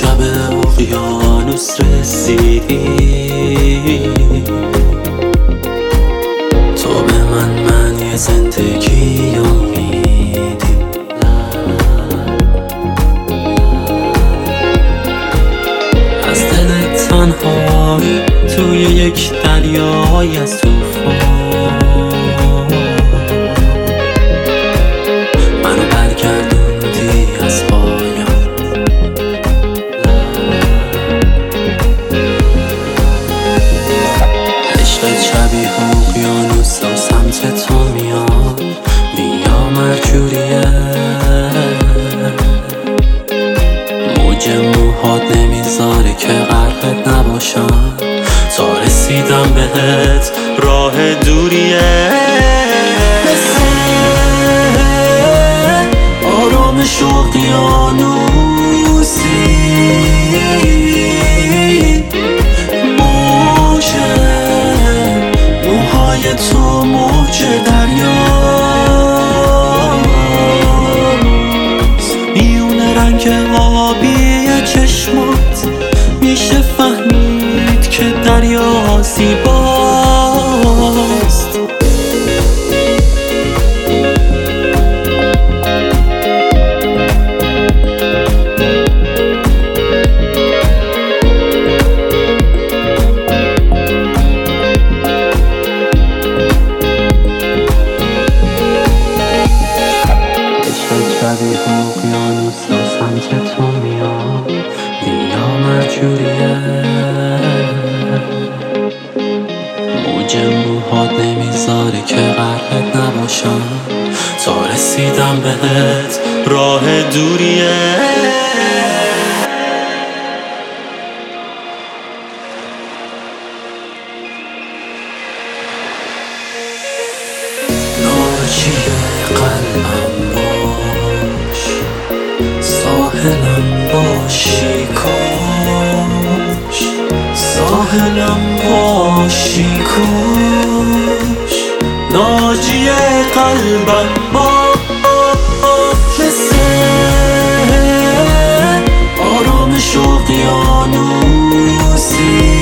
شب اقیانوس رسیدی، تو به من معنی زندگی رو میدی. از دل تنهایی توی یک دریای از توفان منو برگردوندی از پایان. عشقت شبیه اقیانوس و سمت تو میاد، بیا مرجوریه، موج موهات نمیذاره که غرقت نباشم. تا رسیدم بهت راه دوریه، مثل آرامش اقیانوسی، موج موهای تو موج دریاست. میونه رنگ آبی چشمات میشه فهمید که دریا زیباست. شبیه اقیانوس و سمت تو میاد، بیا مرجوریه، موج موهات نمیذاره که غرقت نباشم. تا رسیدم بهت راه دوریه. ناجی قلبم باش، ساحلم باشی کاش، ساحلم باشی کاش. ناجی قلبم باش، مثل آرامش اقیانوسی،